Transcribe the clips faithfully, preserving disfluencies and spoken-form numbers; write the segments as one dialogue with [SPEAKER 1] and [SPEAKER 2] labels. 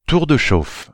[SPEAKER 1] Tour de chauffe.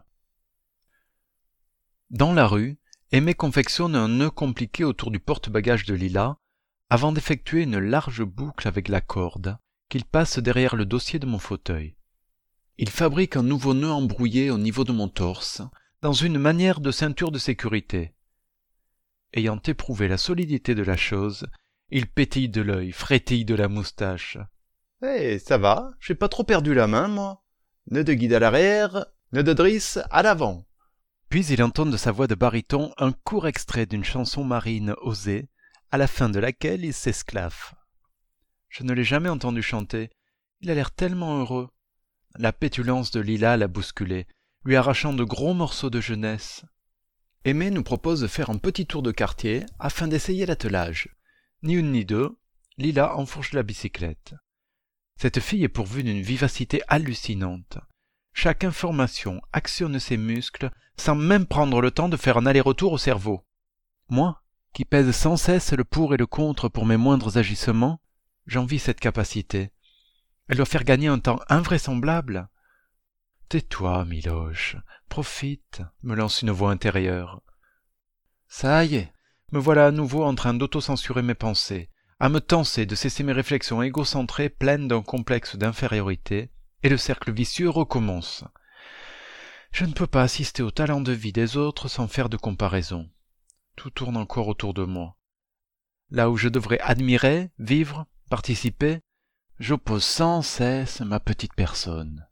[SPEAKER 1] Dans la rue, Aimé confectionne un nœud compliqué autour du porte-bagages de Lila, avant d'effectuer une large boucle avec la corde, qu'il passe derrière le dossier de mon fauteuil. Il fabrique un nouveau nœud embrouillé au niveau de mon torse, dans une manière de ceinture de sécurité. Ayant éprouvé la solidité de la chose, il pétille de l'œil, frétille de la moustache.
[SPEAKER 2] « Eh, ça va, j'ai pas trop perdu la main, moi. Nœud de guide à l'arrière, nœud de drisse à l'avant. »
[SPEAKER 1] Puis il entonne de sa voix de baryton un court extrait d'une chanson marine osée, à la fin de laquelle il s'esclaffe. Je ne l'ai jamais entendu chanter, il a l'air tellement heureux. La pétulance de Lila l'a bousculé, lui arrachant de gros morceaux de jeunesse. Aimé nous propose de faire un petit tour de quartier afin d'essayer l'attelage. Ni une ni deux, Lila enfourche la bicyclette. Cette fille est pourvue d'une vivacité hallucinante. Chaque information actionne ses muscles sans même prendre le temps de faire un aller-retour au cerveau. Moi, qui pèse sans cesse le pour et le contre pour mes moindres agissements, j'envie cette capacité. Elle doit faire gagner un temps invraisemblable. « Tais-toi, Miloche, profite », me lance une voix intérieure. Ça y est, me voilà à nouveau en train d'autocensurer mes pensées, à me tancer de cesser mes réflexions égocentrées pleines d'un complexe d'infériorité, et le cercle vicieux recommence. Je ne peux pas assister au talent de vie des autres sans faire de comparaison. Tout tourne encore autour de moi. Là où je devrais admirer, vivre, participer, j'oppose sans cesse ma petite personne.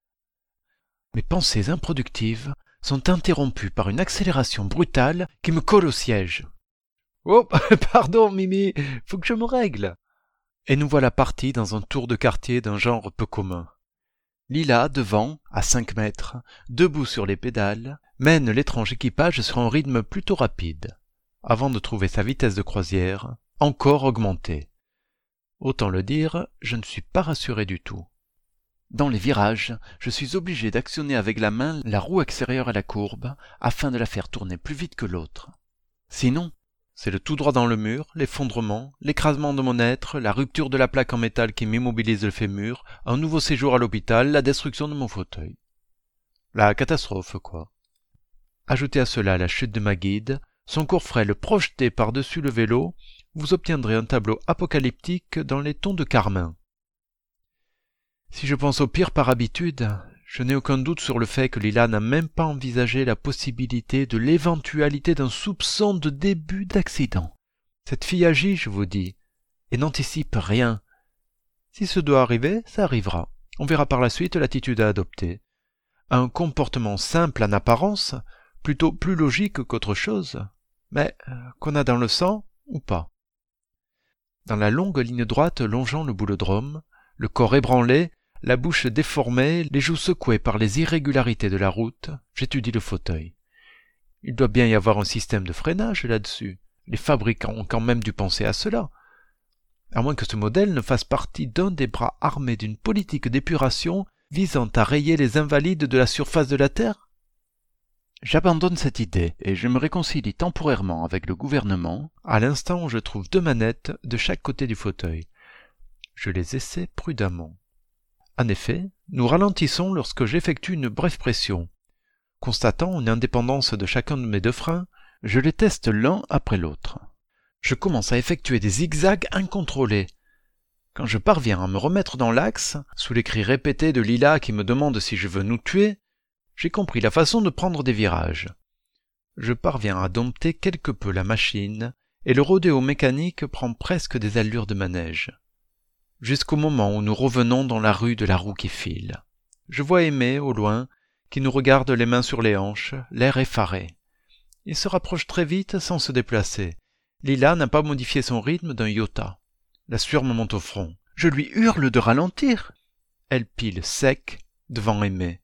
[SPEAKER 1] Mes pensées improductives sont interrompues par une accélération brutale qui me colle au siège. « Oh, pardon, Mimi, faut que je me règle !» Et nous voilà partis dans un tour de quartier d'un genre peu commun. Lila, devant, à cinq mètres, debout sur les pédales, mène l'étrange équipage sur un rythme plutôt rapide, avant de trouver sa vitesse de croisière, encore augmentée. Autant le dire, je ne suis pas rassuré du tout. Dans les virages, je suis obligé d'actionner avec la main la roue extérieure à la courbe, afin de la faire tourner plus vite que l'autre. Sinon, c'est le tout droit dans le mur, l'effondrement, l'écrasement de mon être, la rupture de la plaque en métal qui m'immobilise le fémur, un nouveau séjour à l'hôpital, la destruction de mon fauteuil. La catastrophe, quoi. Ajoutez à cela la chute de ma guide, son cours frêle projeté par-dessus le vélo, vous obtiendrez un tableau apocalyptique dans les tons de carmin. Si je pense au pire par habitude, je n'ai aucun doute sur le fait que Lila n'a même pas envisagé la possibilité de l'éventualité d'un soupçon de début d'accident. Cette fille agit, je vous dis, et n'anticipe rien. Si ce doit arriver, ça arrivera. On verra par la suite l'attitude à adopter. Un comportement simple en apparence, plutôt plus logique qu'autre chose, mais euh, qu'on a dans le sang ou pas. Dans la longue ligne droite longeant le boulodrome, le corps ébranlé, la bouche déformée, les joues secouées par les irrégularités de la route, j'étudie le fauteuil. Il doit bien y avoir un système de freinage là-dessus. Les fabricants ont quand même dû penser à cela. À moins que ce modèle ne fasse partie d'un des bras armés d'une politique d'épuration visant à rayer les invalides de la surface de la Terre. J'abandonne cette idée et je me réconcilie temporairement avec le gouvernement à l'instant où je trouve deux manettes de chaque côté du fauteuil. Je les essaie prudemment. En effet, nous ralentissons lorsque j'effectue une brève pression. Constatant une indépendance de chacun de mes deux freins, je les teste l'un après l'autre. Je commence à effectuer des zigzags incontrôlés. Quand je parviens à me remettre dans l'axe, sous les cris répétés de Lila qui me demande si je veux nous tuer, j'ai compris la façon de prendre des virages. Je parviens à dompter quelque peu la machine, et le rodéo mécanique prend presque des allures de manège. Jusqu'au moment où nous revenons dans la rue de la roue qui file. Je vois Aimé, au loin, qui nous regarde les mains sur les hanches, l'air effaré. Il se rapproche très vite sans se déplacer. Lila n'a pas modifié son rythme d'un iota. La sueur me monte au front. Je lui hurle de ralentir. Elle pile sec devant Aimé.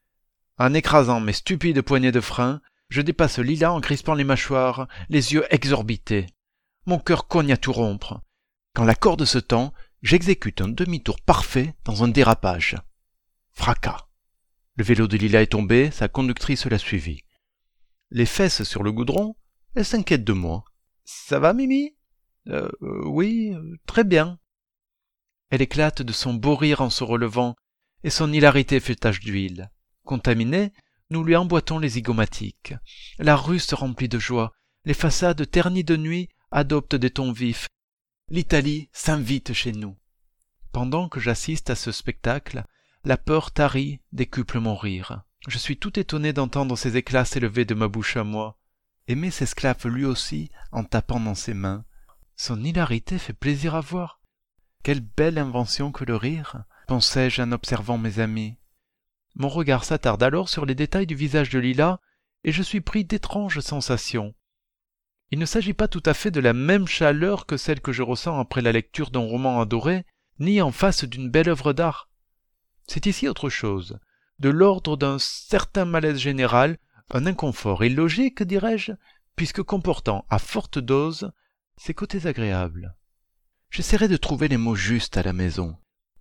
[SPEAKER 1] En écrasant mes stupides poignées de frein, je dépasse Lila en crispant les mâchoires, les yeux exorbités. Mon cœur cogne à tout rompre. Quand la corde se tend, j'exécute un demi-tour parfait dans un dérapage. Fracas. Le vélo de Lila est tombé, sa conductrice l'a suivi. Les fesses sur le goudron, elle s'inquiète de moi. « Ça va, Mimi ?»« Euh, euh, oui, euh, très bien. » Elle éclate de son beau rire en se relevant, et son hilarité fait tache d'huile. Contaminés, nous lui emboîtons les zygomatiques. La rue se remplit de joie. Les façades ternies de nuit adoptent des tons vifs. L'Italie s'invite chez nous. Pendant que j'assiste à ce spectacle, la peur tarie décuple mon rire. Je suis tout étonné d'entendre ces éclats s'élever de ma bouche à moi. Aimé s'esclaffe lui aussi en tapant dans ses mains. Son hilarité fait plaisir à voir. Quelle belle invention que le rire, pensai-je en observant mes amis. Mon regard s'attarde alors sur les détails du visage de Lila, et je suis pris d'étranges sensations. Il ne s'agit pas tout à fait de la même chaleur que celle que je ressens après la lecture d'un roman adoré, ni en face d'une belle œuvre d'art. C'est ici autre chose, de l'ordre d'un certain malaise général, un inconfort illogique, dirais-je, puisque comportant à forte dose ses côtés agréables. J'essaierai de trouver les mots justes à la maison.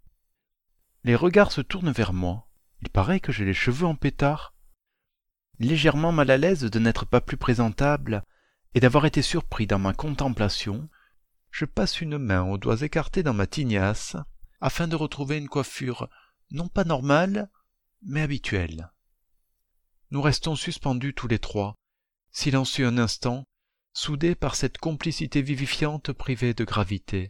[SPEAKER 1] Les regards se tournent vers moi. Il paraît que j'ai les cheveux en pétard. Légèrement mal à l'aise de n'être pas plus présentable et d'avoir été surpris dans ma contemplation, je passe une main aux doigts écartés dans ma tignasse afin de retrouver une coiffure non pas normale, mais habituelle. Nous restons suspendus tous les trois, silencieux un instant, soudés par cette complicité vivifiante privée de gravité.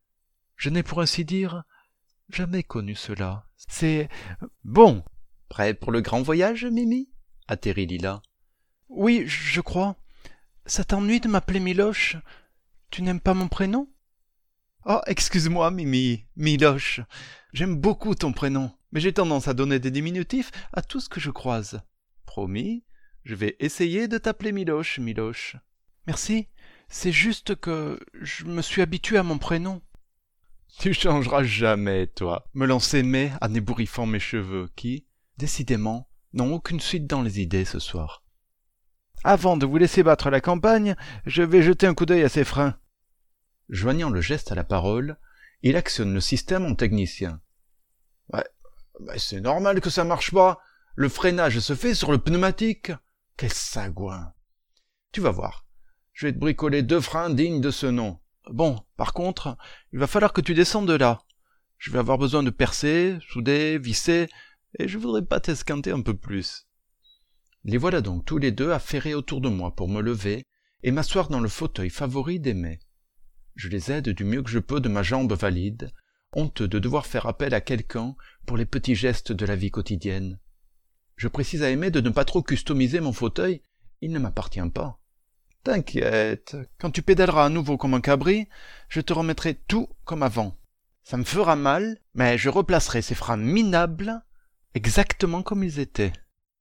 [SPEAKER 1] Je n'ai pour ainsi dire jamais connu cela. C'est bon.
[SPEAKER 2] Prêt pour le grand voyage, Mimi? Atterrit Lila.
[SPEAKER 1] Oui, je crois. Ça t'ennuie de m'appeler Miloche? Tu n'aimes pas mon prénom? Oh, excuse-moi, Mimi, Miloche. J'aime beaucoup ton prénom, mais j'ai tendance à donner des diminutifs à tout ce que je croise. Promis, je vais essayer de t'appeler Miloche, Miloche. Merci, c'est juste que je me suis habitué à mon prénom. Tu changeras jamais, toi, me lançait May en ébouriffant mes cheveux, qui, décidément, n'ont aucune suite dans les idées ce soir. Avant de vous laisser battre la campagne, je vais jeter un coup d'œil à ces freins. Joignant le geste à la parole, il actionne le système en technicien. Ouais, bah c'est normal que ça marche pas. Le freinage se fait sur le pneumatique. Quel sagouin. Tu vas voir. Je vais te bricoler deux freins dignes de ce nom. Bon, par contre, il va falloir que tu descendes de là. Je vais avoir besoin de percer, souder, visser, et je voudrais pas t'esquinter un peu plus. Les voilà donc tous les deux affairés autour de moi pour me lever et m'asseoir dans le fauteuil favori d'Aimé. Je les aide du mieux que je peux de ma jambe valide, honteux de devoir faire appel à quelqu'un pour les petits gestes de la vie quotidienne. Je précise à Aimé de ne pas trop customiser mon fauteuil, il ne m'appartient pas. T'inquiète, quand tu pédaleras à nouveau comme un cabri, je te remettrai tout comme avant. Ça me fera mal, mais je replacerai ces freins minables exactement comme ils étaient.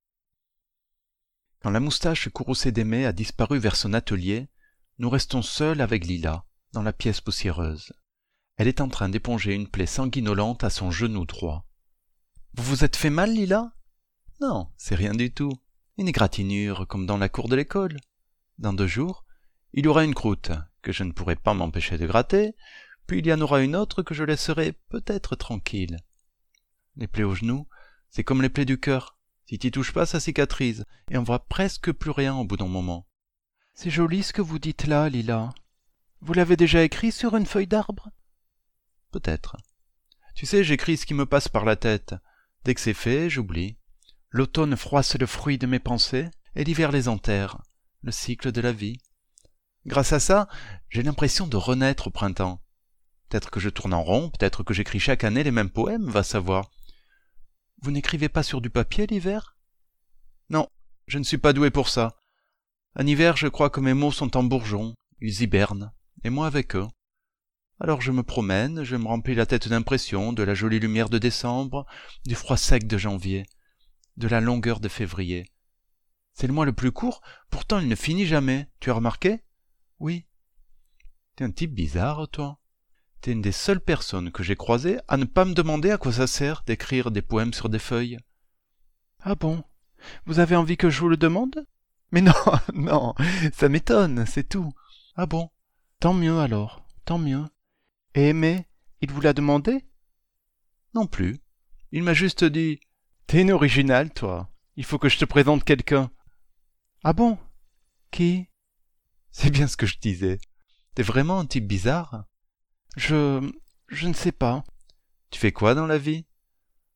[SPEAKER 1] Quand la moustache courroucée d'Aimé a disparu vers son atelier, nous restons seuls avec Lila, dans la pièce poussiéreuse. Elle est en train d'éponger une plaie sanguinolente à son genou droit. « Vous vous êtes fait mal, Lila ?»« Non, c'est rien du tout. Une égratignure comme dans la cour de l'école. Dans deux jours, il y aura une croûte que je ne pourrai pas m'empêcher de gratter, puis il y en aura une autre que je laisserai peut-être tranquille. Les plaies au genou, c'est comme les plaies du cœur. Si t'y touches pas, ça cicatrise, et on voit presque plus rien au bout d'un moment. C'est joli ce que vous dites là, Lila. Vous l'avez déjà écrit sur une feuille d'arbre? Peut-être. Tu sais, j'écris ce qui me passe par la tête. Dès que c'est fait, j'oublie. L'automne froisse le fruit de mes pensées, et l'hiver les enterre. Le cycle de la vie. Grâce à ça, j'ai l'impression de renaître au printemps. Peut-être que je tourne en rond, peut-être que j'écris chaque année les mêmes poèmes, va savoir. Vous n'écrivez pas sur du papier l'hiver? Non, je ne suis pas doué pour ça. En hiver, je crois que mes mots sont en bourgeon, ils hibernent, et moi avec eux. Alors je me promène, je me remplis la tête d'impressions, de la jolie lumière de décembre, du froid sec de janvier, de la longueur de février. C'est le mois le plus court, pourtant il ne finit jamais, tu as remarqué? Oui. T'es un type bizarre, toi. T'es une des seules personnes que j'ai croisées à ne pas me demander à quoi ça sert d'écrire des poèmes sur des feuilles. Ah bon? Vous avez envie que je vous le demande? Mais non, non, ça m'étonne, c'est tout. Ah bon? Tant mieux alors, tant mieux. Et Aimé, il vous l'a demandé? Non plus. Il m'a juste dit « T'es une originale, toi. Il faut que je te présente quelqu'un. » Ah bon? Qui? C'est bien ce que je disais. T'es vraiment un type bizarre? Je... je ne sais pas. Tu fais quoi dans la vie?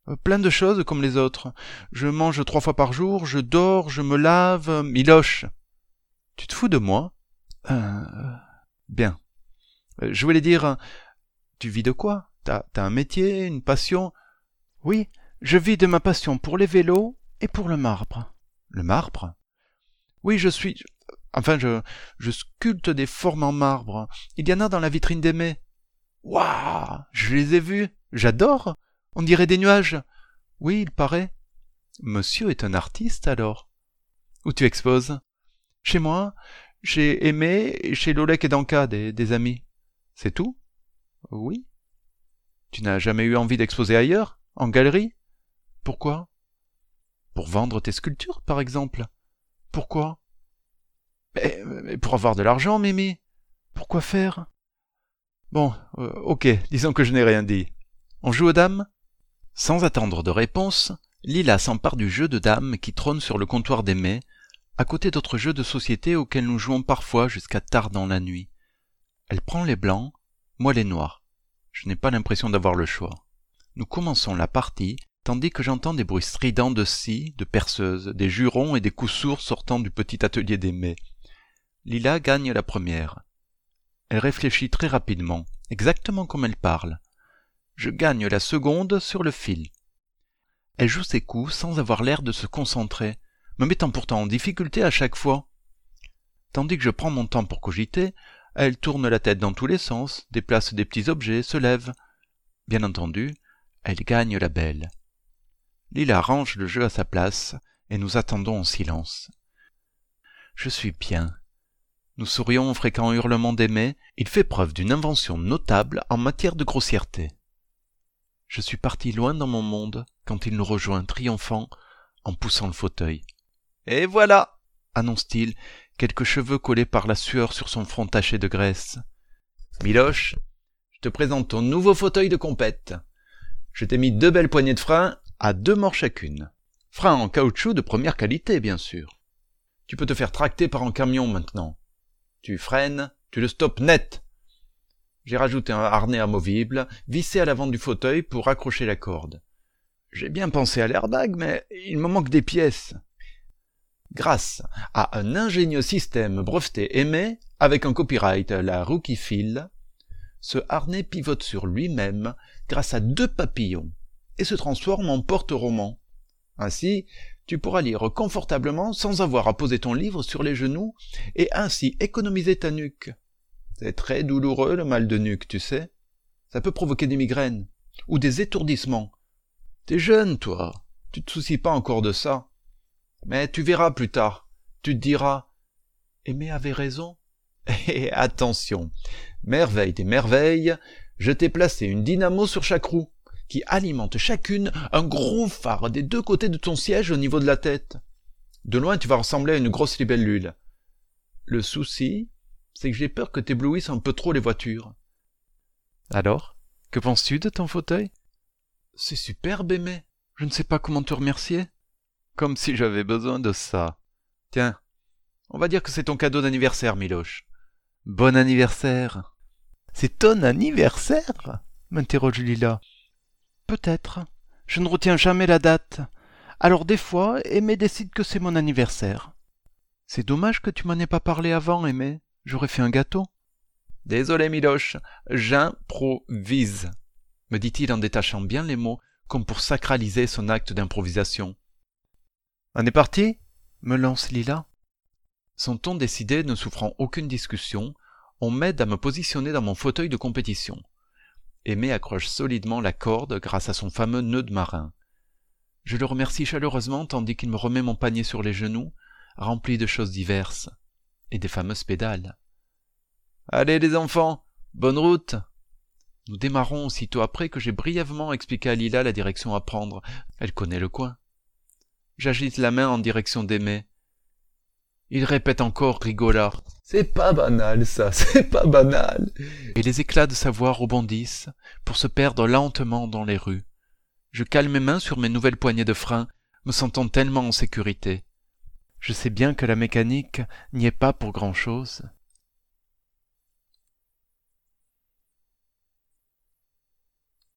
[SPEAKER 1] Euh, Plein de choses comme les autres. Je mange trois fois par jour, je dors, je me lave... Miloche, tu te fous de moi? Euh... Bien. Euh, Je voulais dire... Tu vis de quoi? T'as, t'as un métier, une passion? Oui, je vis de ma passion pour les vélos et pour le marbre. Le marbre? Oui, je suis... Enfin, je, je sculpte des formes en marbre. Il y en a dans la vitrine d'Aimé. Waouh! Je les ai vus. J'adore. On dirait des nuages. Oui, il paraît. Monsieur est un artiste, alors. Où tu exposes? Chez moi, chez Aimé et chez Lolek et Danka, des, des amis. C'est tout? Oui. Tu n'as jamais eu envie d'exposer ailleurs? En galerie? Pourquoi? Pour vendre tes sculptures, par exemple. Pourquoi? Mais, mais pour avoir de l'argent, Mimi. Pourquoi faire? Bon, euh, ok, disons que je n'ai rien dit. On joue aux dames? Sans attendre de réponse, Lila s'empare du jeu de dames qui trône sur le comptoir d'Aimé, à côté d'autres jeux de société auxquels nous jouons parfois jusqu'à tard dans la nuit. Elle prend les blancs, moi les noirs. Je n'ai pas l'impression d'avoir le choix. Nous commençons la partie, tandis que j'entends des bruits stridents de scies, de perceuses, des jurons et des coups sourds sortant du petit atelier d'Aimé. Lila gagne la première. Elle réfléchit très rapidement, exactement comme elle parle. Je gagne la seconde sur le fil. Elle joue ses coups sans avoir l'air de se concentrer, me mettant pourtant en difficulté à chaque fois. Tandis que je prends mon temps pour cogiter, elle tourne la tête dans tous les sens, déplace des petits objets, se lève. Bien entendu, elle gagne la belle. Lila range le jeu à sa place, et nous attendons en silence. Je suis bien. Nous sourions au fréquent hurlement d'Aimé, il fait preuve d'une invention notable en matière de grossièreté. Je suis parti loin dans mon monde quand il nous rejoint triomphant en poussant le fauteuil. « Et voilà !» annonce-t-il, quelques cheveux collés par la sueur sur son front taché de graisse. « Miloche, je te présente ton nouveau fauteuil de compète. Je t'ai mis deux belles poignées de frein à deux morts chacune. Frein en caoutchouc de première qualité, bien sûr. Tu peux te faire tracter par un camion maintenant. Tu freines, tu le stoppes net. J'ai rajouté un harnais amovible, vissé à l'avant du fauteuil pour accrocher la corde. J'ai bien pensé à l'airbag, mais il me manque des pièces. Grâce à un ingénieux système breveté Aimé, avec un copyright la Rookie Feel, ce harnais pivote sur lui-même grâce à deux papillons et se transforme en porte-roman. Ainsi, tu pourras lire confortablement sans avoir à poser ton livre sur les genoux et ainsi économiser ta nuque. C'est très douloureux le mal de nuque, tu sais. Ça peut provoquer des migraines ou des étourdissements. T'es jeune, toi. Tu te soucies pas encore de ça. Mais tu verras plus tard. Tu te diras « Aimé avait raison ?» Et attention, merveille des merveilles, je t'ai placé une dynamo sur chaque roue, qui alimente chacune un gros phare des deux côtés de ton siège au niveau de la tête. De loin, tu vas ressembler à une grosse libellule. Le souci, c'est que j'ai peur que t'éblouisses un peu trop les voitures. Alors, que penses-tu de ton fauteuil? C'est superbe, Aimé. Je ne sais pas comment te remercier. Comme si j'avais besoin de ça. Tiens, on va dire que c'est ton cadeau d'anniversaire, Miloche. Bon anniversaire. C'est ton anniversaire? M'interroge Lila. Peut-être. Je ne retiens jamais la date. Alors des fois, Aimé décide que c'est mon anniversaire. C'est dommage que tu m'en aies pas parlé avant, Aimé. J'aurais fait un gâteau. Désolé, Miloche, j'improvise, me dit-il en détachant bien les mots, comme pour sacraliser son acte d'improvisation. On est parti? Me lance Lila. Son ton décidé ne souffrant aucune discussion, on m'aide à me positionner dans mon fauteuil de compétition. Aimé accroche solidement la corde grâce à son fameux nœud de marin. Je le remercie chaleureusement tandis qu'il me remet mon panier sur les genoux, rempli de choses diverses, et des fameuses pédales. Allez les enfants, bonne route! Nous démarrons aussitôt après que j'ai brièvement expliqué à Lila la direction à prendre. Elle connaît le coin. J'agite la main en direction d'Aimé. Il répète encore rigolard. C'est pas banal ça, c'est pas banal. Et les éclats de sa voix rebondissent pour se perdre lentement dans les rues. Je cale mes mains sur mes nouvelles poignées de frein, me sentant tellement en sécurité. Je sais bien que la mécanique n'y est pas pour grand-chose.